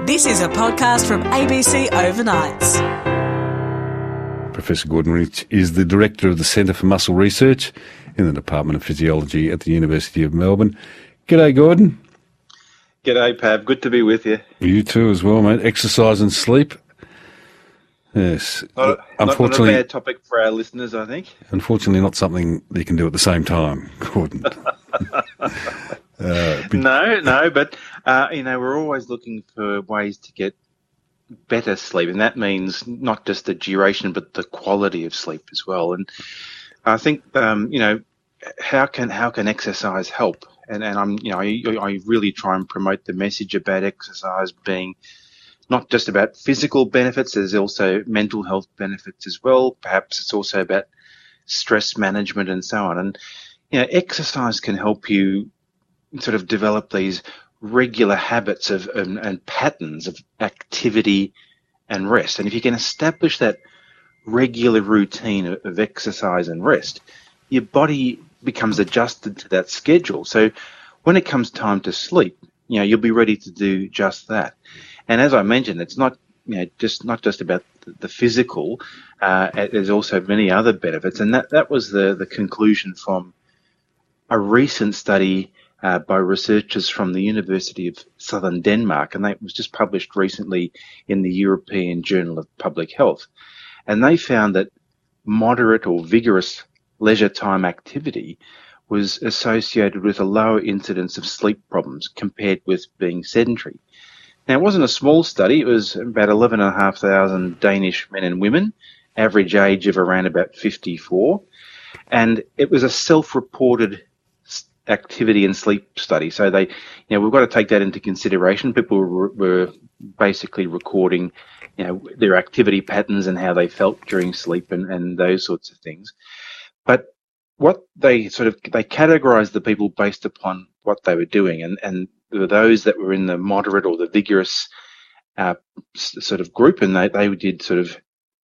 This is a podcast from ABC Overnights. Professor Gordon Rich is the Director of the Centre for Muscle Research in the Department of Physiology at the University of Melbourne. G'day, Gordon. G'day, Pav. Good to be with you. You too as well, mate. Exercise and sleep. Yes. Unfortunately, not a bad topic for our listeners, I think. Unfortunately, not something that you can do at the same time, Gordon. But we're always looking for ways to get better sleep, and that means not just the duration, but the quality of sleep as well. And I think, how can exercise help? And I really try and promote the message about exercise being not just about physical benefits. There's also mental health benefits as well. Perhaps it's also about stress management and so on. And exercise can help you sort of develop these regular habits of and patterns of activity and rest. And if you can establish that regular routine of exercise and rest, your body becomes adjusted to that schedule. So when it comes time to sleep, you'll be ready to do just that. And as I mentioned, it's not just about the physical. There's also many other benefits, and that was the conclusion from a recent study by researchers from the University of Southern Denmark, and that was just published recently in the European Journal of Public Health. And they found that moderate or vigorous leisure time activity was associated with a lower incidence of sleep problems compared with being sedentary. Now, it wasn't a small study. It was about 11,500 Danish men and women, average age of around about 54. And it was a self-reported activity and sleep study. So we've got to take that into consideration. People were basically recording, their activity patterns and how they felt during sleep and those sorts of things. But what they categorized the people based upon what they were doing. And there were those that were in the moderate or the vigorous sort of group, and they did sort of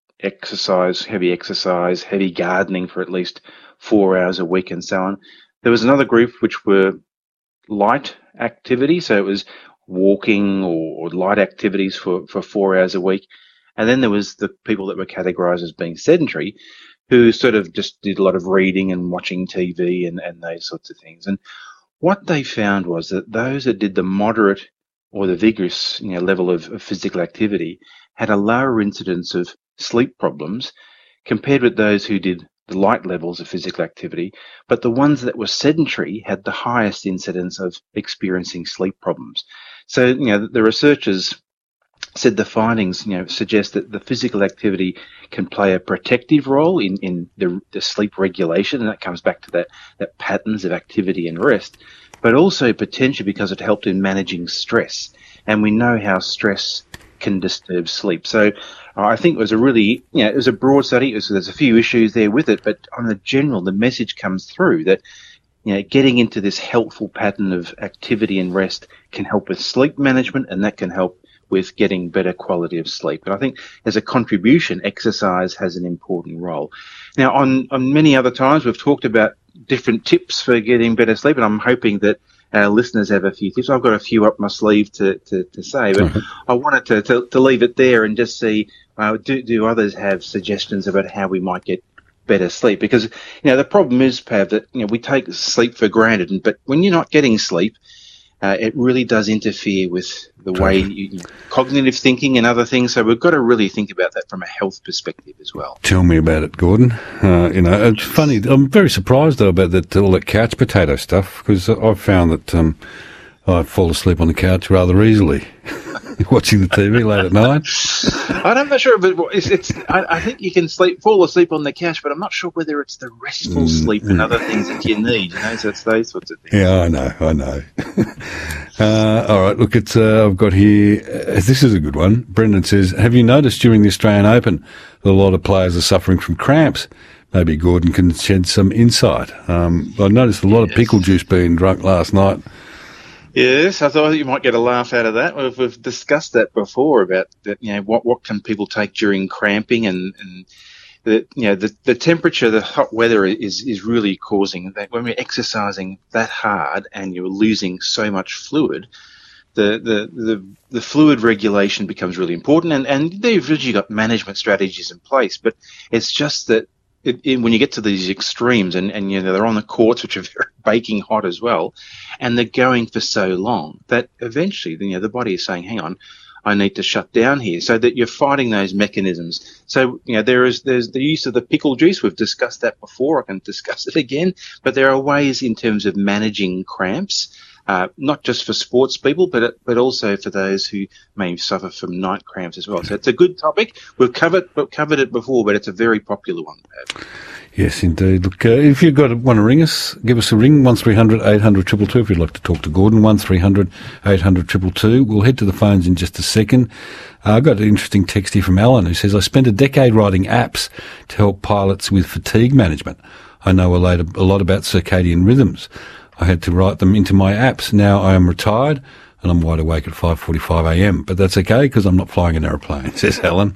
heavy gardening for at least 4 hours a week and so on. There was another group which were light activity, so it was walking or light activities for 4 hours a week. And then there was the people that were categorized as being sedentary, who sort of just did a lot of reading and watching TV and those sorts of things. And what they found was that those that did the moderate or the vigorous level of physical activity had a lower incidence of sleep problems compared with those who did the light levels of physical activity, but the ones that were sedentary had the highest incidence of experiencing sleep problems. So, the researchers said the findings, suggest that the physical activity can play a protective role in the sleep regulation, and that comes back to that patterns of activity and rest, but also potentially because it helped in managing stress. And we know how stress can disturb sleep. So I think it was it was a broad study. There's a few issues there with it, but on the general, the message comes through that, getting into this helpful pattern of activity and rest can help with sleep management, and that can help with getting better quality of sleep. And I think as a contribution, exercise has an important role. Now, on many other times, we've talked about different tips for getting better sleep, and I'm hoping that our listeners have a few tips. I've got a few up my sleeve to say, but I wanted to leave it there and just see, do others have suggestions about how we might get better sleep? Because, the problem is, Pav, that, we take sleep for granted, but when you're not getting sleep, it really does interfere with the way cognitive thinking and other things. So we've got to really think about that from a health perspective as well. Tell me about it, Gordon. It's funny. I'm very surprised though about all that couch potato stuff, because I've found that I fall asleep on the couch rather easily. Watching the TV late at night. I'm not sure, but I think you can fall asleep on the couch, but I'm not sure whether it's the restful sleep and other things that you need. So it's those sorts of things. Yeah, I know. All right, look, I've got here. This is a good one. Brendan says, "Have you noticed during the Australian Open that a lot of players are suffering from cramps? Maybe Gordon can shed some insight. I noticed a lot of pickle juice being drunk last night." Yes, I thought you might get a laugh out of that. We've discussed that before about that. What can people take during cramping, and the temperature, the hot weather is really causing that. When we're exercising that hard and you're losing so much fluid, the fluid regulation becomes really important, and they've usually got management strategies in place. But it's just that when you get to these extremes, and they're on the courts, which are very baking hot as well, and they're going for so long that eventually the body is saying, "Hang on, I need to shut down here," so that you're fighting those mechanisms. So there's the use of the pickle juice. We've discussed that before. I can discuss it again. But there are ways in terms of managing cramps. Not just for sports people, but also for those who may suffer from night cramps as well. So it's a good topic. We've covered it before, but it's a very popular one. Yes, indeed. Look, if you've want to ring us, give us a ring, 1300 800 222 if you'd like to talk to Gordon, 1300 800 222. We'll head to the phones in just a second. I got an interesting text here from Alan who says, I spent a decade writing apps to help pilots with fatigue management. I know a lot about circadian rhythms. I had to write them into my apps. Now I am retired and I'm wide awake at 5:45 a.m. But that's okay because I'm not flying an aeroplane, says Alan.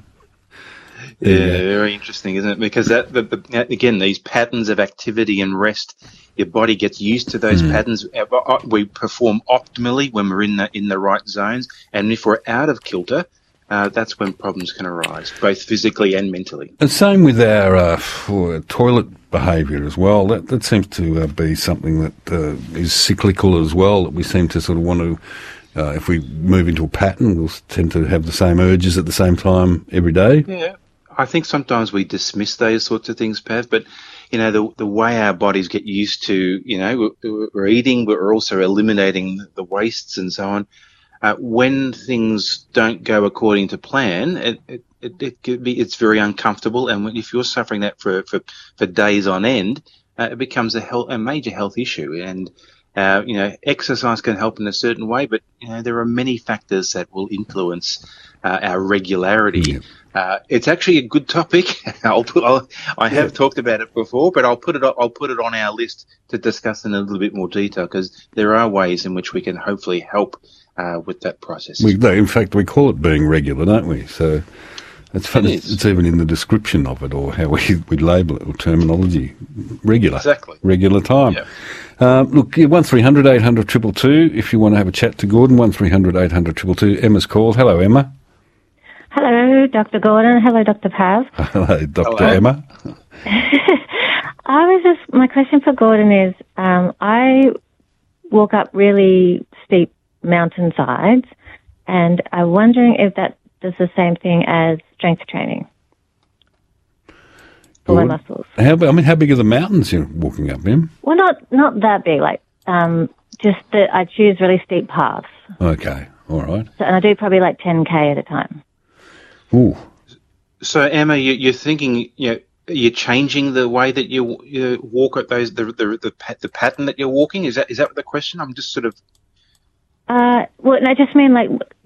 Yeah, very interesting, isn't it? Because again, these patterns of activity and rest, your body gets used to those patterns. We perform optimally when we're in the right zones, and if we're out of kilter, that's when problems can arise, both physically and mentally. And same with our toilet behaviour as well. That seems to be something that is cyclical as well, that we seem to sort of want to, if we move into a pattern, we'll tend to have the same urges at the same time every day. Yeah, I think sometimes we dismiss those sorts of things, Pav, but the way our bodies get used to, we're eating, but we're also eliminating the wastes and so on. When things don't go according to plan, it's very uncomfortable, and if you're suffering that for days on end, it becomes a major health issue. And exercise can help in a certain way, but there are many factors that will influence our regularity. Yeah. It's actually a good topic. I have talked about it before, but I'll put it on our list to discuss in a little bit more detail, because there are ways in which we can hopefully help with that process. In fact, we call it being regular, don't we? So it's funny. It's even in the description of it, or how we label it, or terminology. Regular. Exactly. Regular time. Yeah. Look, 1300 800 222 if you want to have a chat to Gordon, 1300 800 222. Emma's called. Hello, Emma. Hello, Dr. Gordon. Hello, Dr. Pav. Hello, Dr. Emma. My question for Gordon is, I walk up really steep mountainsides, and I'm wondering if that does the same thing as strength training for my muscles. How big are the mountains you're walking up, Em? Well, not that big, just that I choose really steep paths. Okay, all right. And I do probably 10K at a time. Ooh. So, Emma, you're thinking, you're changing the way that you walk at those, the pattern that you're walking. Is that the question? I'm just sort of. I just mean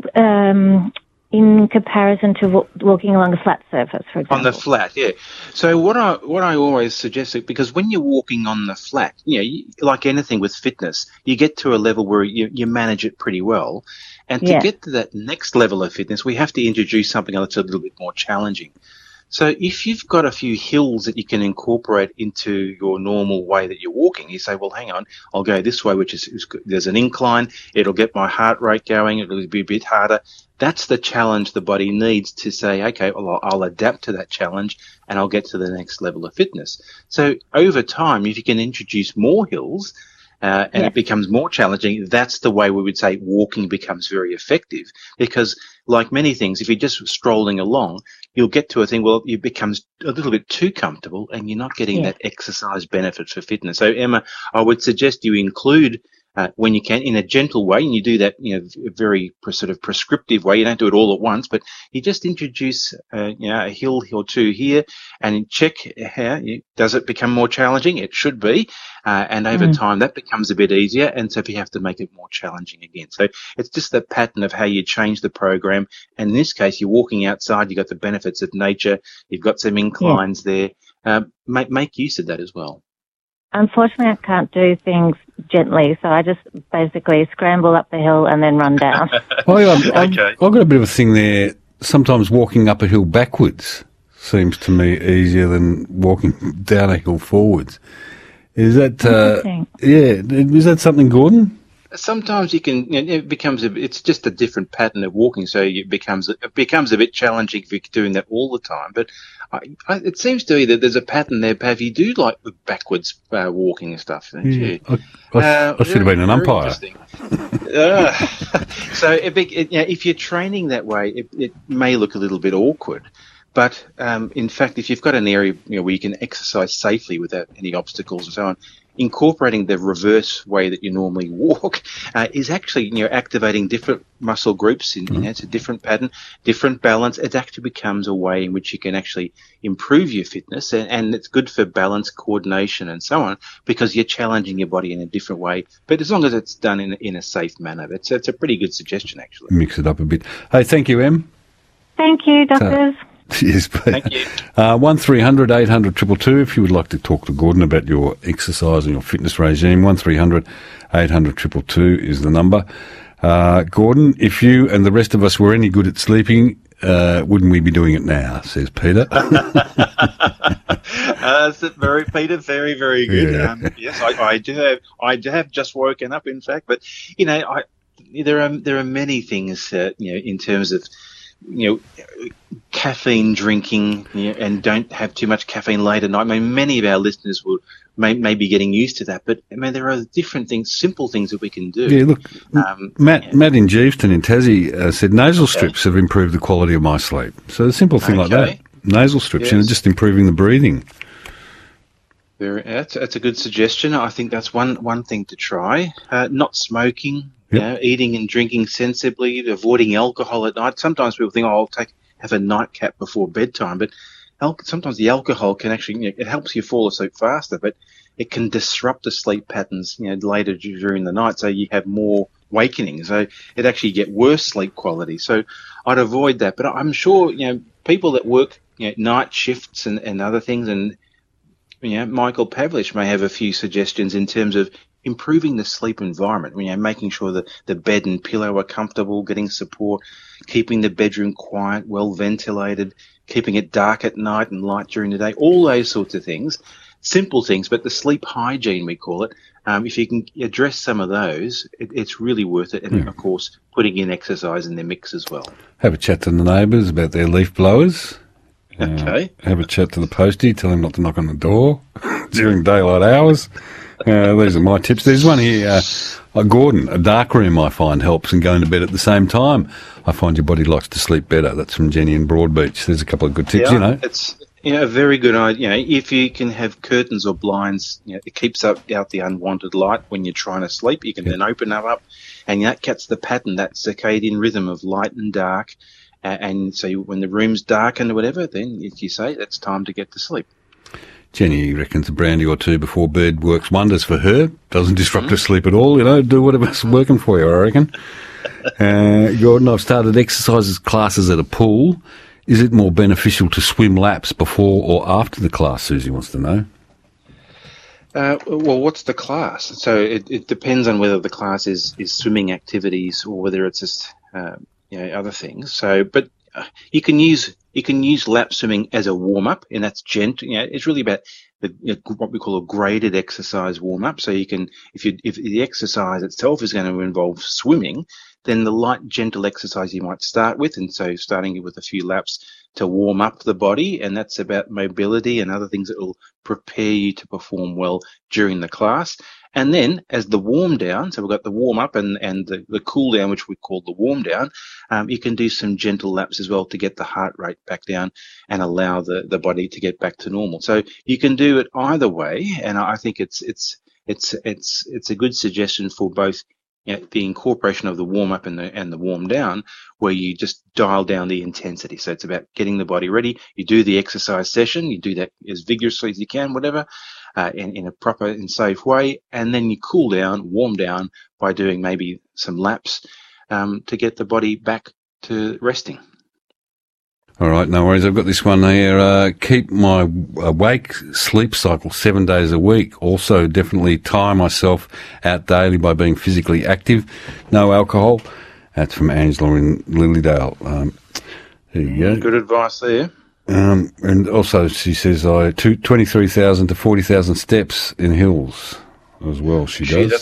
in comparison to walking along a flat surface, for example. On the flat, yeah. So what I always suggest, because when you're walking on the flat, like anything with fitness, you get to a level where you manage it pretty well. And to get to that next level of fitness, we have to introduce something that's a little bit more challenging. So if you've got a few hills that you can incorporate into your normal way that you're walking, you say, well, hang on, I'll go this way, which is there's an incline. It'll get my heart rate going. It'll be a bit harder. That's the challenge the body needs to say, okay, well, I'll adapt to that challenge and I'll get to the next level of fitness. So over time, if you can introduce more hills, and it becomes more challenging, that's the way we would say walking becomes very effective. Because like many things, if you're just strolling along, you'll get to a thing, well, it becomes a little bit too comfortable and you're not getting that exercise benefit for fitness. So, Emma, I would suggest you include, when you can, in a gentle way, and you do that, a very sort of prescriptive way. You don't do it all at once, but you just introduce, a hill or two here, and check how does it become more challenging. It should be, and over time that becomes a bit easier. And so if you have to make it more challenging again, so it's just the pattern of how you change the program. And in this case, you're walking outside. You've got the benefits of nature. You've got some inclines there. Make use of that as well. Unfortunately, I can't do things gently, so I just basically scramble up the hill and then run down. I've got a bit of a thing there. Sometimes walking up a hill backwards seems to me easier than walking down a hill forwards. Is that is that something, Gordon? sometimes you can. It's just a different pattern of walking, so it becomes a bit challenging if you're doing that all the time. But it seems to me that there's a pattern there, Pav. You do like the backwards walking and stuff, don't you? I should have been an umpire. So if you're training that way, it may look a little bit awkward. But in fact, if you've got an area where you can exercise safely without any obstacles and so on, incorporating the reverse way that you normally walk is actually activating different muscle groups. It's a different pattern, different balance. It actually becomes a way in which you can actually improve your fitness, and it's good for balance, coordination, and so on, because you're challenging your body in a different way. But as long as it's done in a safe manner, it's a pretty good suggestion, actually. Mix it up a bit. Hey, thank you, Em. Thank you, doctors. Yes, thank you. 1300 800 222 if you would like to talk to Gordon about your exercise and your fitness regime. 1300 800 222 is the number. Gordon, if you and the rest of us were any good at sleeping, wouldn't we be doing it now? Says Peter. Peter, very, very good. Yeah. Yes, I do have just woken up, in fact, but there are many things in terms of caffeine drinking, and don't have too much caffeine late at night. I mean, many of our listeners may be getting used to that, but I mean, there are different things, simple things that we can do. Yeah, look, Matt in Geeveston in Tassie said nasal strips have improved the quality of my sleep. So a simple thing like that, nasal strips, just improving the breathing. That's a good suggestion. I think that's one thing to try. Not smoking. Yep. Eating and drinking sensibly, avoiding alcohol at night. Sometimes people think, I'll have a nightcap before bedtime, but sometimes the alcohol can actually, it helps you fall asleep faster, but it can disrupt the sleep patterns, later during the night, so you have more awakening. So it actually get worse sleep quality. So I'd avoid that. But I'm sure, people that work, night shifts and other things, and Michael Pavlich may have a few suggestions in terms of improving the sleep environment, making sure that the bed and pillow are comfortable, getting support, keeping the bedroom quiet, well ventilated, keeping it dark at night and light during the day, all those sorts of things, simple things, but the sleep hygiene, we call it, if you can address some of those, it's really worth it. And, of course, putting in exercise in the mix as well. Have a chat to the neighbours about their leaf blowers. Okay. Have a chat to the postie, tell him not to knock on the door during daylight hours. These are my tips. There's one here, Gordon, a dark room I find helps, and going to bed at the same time. I find your body likes to sleep better. That's from Jenny in Broadbeach. There's a couple of good tips, It's a very good idea. If you can have curtains or blinds, it keeps out the unwanted light when you're trying to sleep. You can then open them up, and that gets the pattern, that circadian rhythm of light and dark. And so when the room's darkened or whatever, then, as you say, it's time to get to sleep. Jenny reckons a brandy or two before bed works wonders for her. Doesn't disrupt her sleep at all, Do whatever's working for you, I reckon. Gordon, I've started exercises classes at a pool. Is it more beneficial to swim laps before or after the class, Susie wants to know? Well, what's the class? So it depends on whether the class is swimming activities or whether it's just other things. So, but you can use lap swimming as a warm up, and that's gentle. It's really about what we call a graded exercise warm up. So you can, if the exercise itself is going to involve swimming, then the light, gentle exercise you might start with, and so starting with a few laps to warm up the body, and that's about mobility and other things that will prepare you to perform well during the class. And then as the warm down, so we've got the warm up and the cool down, which we call the warm down, you can do some gentle laps as well to get the heart rate back down and allow the body to get back to normal. So you can do it either way, and I think it's a good suggestion for both the incorporation of the warm up and the warm down, where you just dial down the intensity. So it's about getting the body ready. You do the exercise session, you do that as vigorously as you can, whatever, in a proper and safe way, and then you cool down, warm down by doing maybe some laps to get the body back to resting. All right, no worries. I've got this one here. Keep my awake sleep cycle 7 days a week. Also, definitely tire myself out daily by being physically active. No alcohol. That's from Angela in Lilydale. There you go. Good advice there. And also, she says, 23,000 to 40,000 steps in hills as well. She does.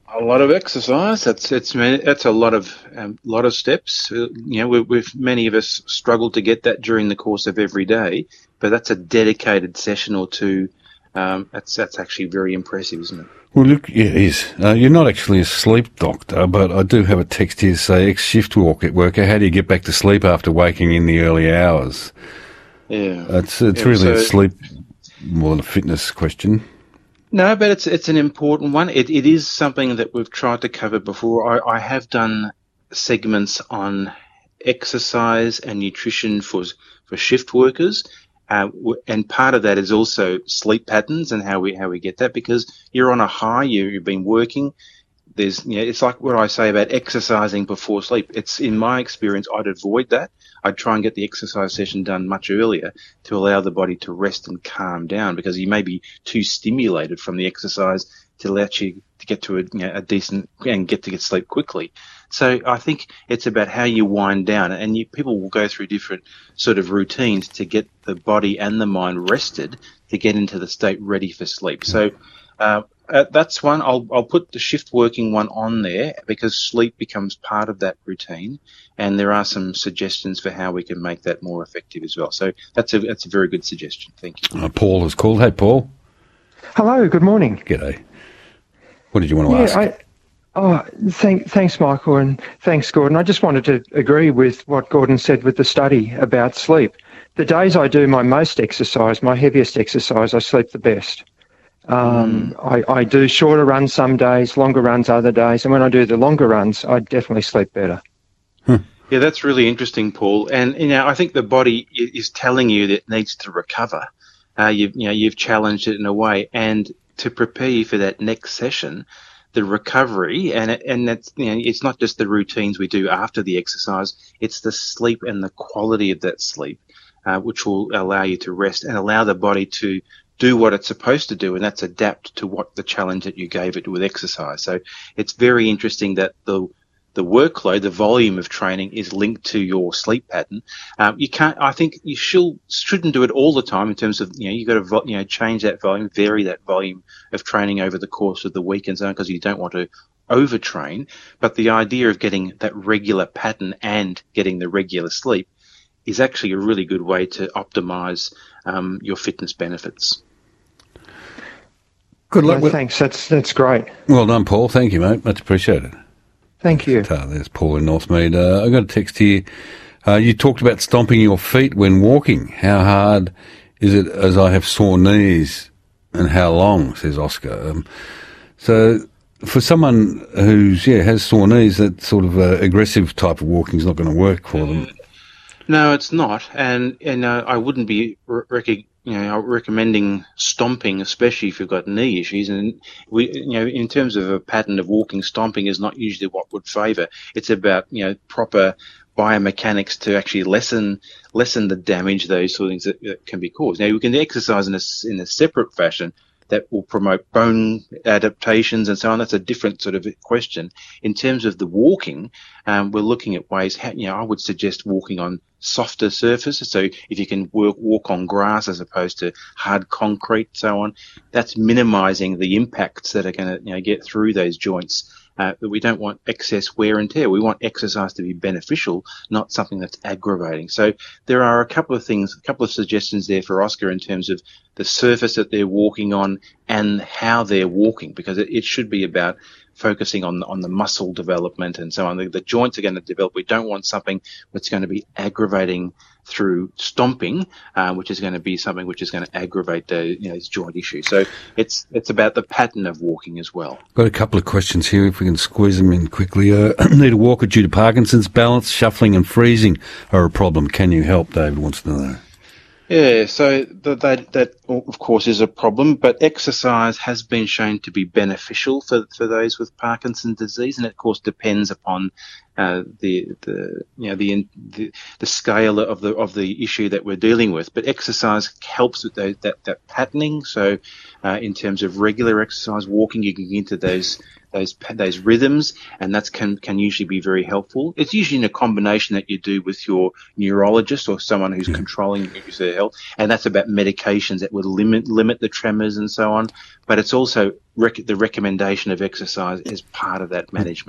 A lot of exercise. That's a lot of steps. Many of us struggle to get that during the course of every day, but that's a dedicated session or two. That's actually very impressive, isn't it? Well, look, yeah, it is. You're not actually a sleep doctor, but I do have a text here to say, ex-shift worker, how do you get back to sleep after waking in the early hours? Yeah. It's really a sleep more than a fitness question. No, but it's an important one. It is something that we've tried to cover before. I have done segments on exercise and nutrition for shift workers, and part of that is also sleep patterns and how we get that, because you're on a high, you've been working. It's like what I say about exercising before sleep. It's, in my experience, I'd avoid that. I'd try and get the exercise session done much earlier to allow the body to rest and calm down, because you may be too stimulated from the exercise to let you to get to a decent and get sleep quickly. So I think it's about how you wind down, and people will go through different sort of routines to get the body and the mind rested to get into the state ready for sleep. So that's one. I'll put the shift working one on there because sleep becomes part of that routine, and there are some suggestions for how we can make that more effective as well. So that's a very good suggestion. Thank you. Paul has called. Hey, Paul. Hello. Good morning. G'day. What did you want to ask? Thanks, Michael, and thanks, Gordon. I just wanted to agree with what Gordon said with the study about sleep. The days I do my most exercise, my heaviest exercise, I sleep the best. I do shorter runs some days, longer runs other days, and when I do the longer runs, I definitely sleep better. Yeah, that's really interesting, Paul. And I think the body is telling you that it needs to recover. You've challenged it in a way, and to prepare you for that next session, the recovery, and that's it's not just the routines we do after the exercise; it's the sleep and the quality of that sleep, which will allow you to rest and allow the body to do what it's supposed to do, and that's adapt to what the challenge that you gave it with exercise. So it's very interesting that the workload, the volume of training is linked to your sleep pattern. I think you shouldn't do it all the time in terms of, you've got to, change that volume, vary that volume of training over the course of the week and so on, because you don't want to overtrain. But the idea of getting that regular pattern and getting the regular sleep is actually a really good way to optimize your fitness benefits. Good luck. Thanks. That's great. Well done, Paul. Thank you, mate. Much appreciated. Thank you. There's Paul in Northmead. I got a text here. You talked about stomping your feet when walking. How hard is it, as I have sore knees, and how long, says Oscar. So for someone who's has sore knees, that sort of aggressive type of walking is not going to work for them. No, it's not. And I wouldn't be recommending stomping, especially if you've got knee issues. And in terms of a pattern of walking, stomping is not usually what would favour. It's about proper biomechanics to actually lessen the damage, those sort of things that can be caused. Now, we can exercise in a separate fashion that will promote bone adaptations and so on. That's a different sort of question. In terms of the walking, we're looking at ways, I would suggest walking on softer surfaces. So if you can walk on grass as opposed to hard concrete, so on, that's minimizing the impacts that are going to get through those joints. But we don't want excess wear and tear. We want exercise to be beneficial, not something that's aggravating. So there are a couple of suggestions there for Oscar in terms of the surface that they're walking on and how they're walking, because it should be about focusing on the muscle development and so on. The joints are going to develop. We don't want something that's going to be aggravating through stomping, which is going to be something which is going to aggravate these joint issues. So it's about the pattern of walking as well. Got a couple of questions here, if we can squeeze them in quickly. Need a walker due to Parkinson's. Balance, shuffling and freezing are a problem. Can you help? David wants to know. Yeah, so that of course is a problem, but exercise has been shown to be beneficial for those with Parkinson's disease, and it of course depends upon scale of the issue that we're dealing with. But exercise helps with that patterning. So, in terms of regular exercise, walking, you can get into those rhythms, and that can usually be very helpful. It's usually in a combination that you do with your neurologist or someone who's controlling your health, and that's about medications that would limit the tremors and so on. But it's also the recommendation of exercise as part of that management.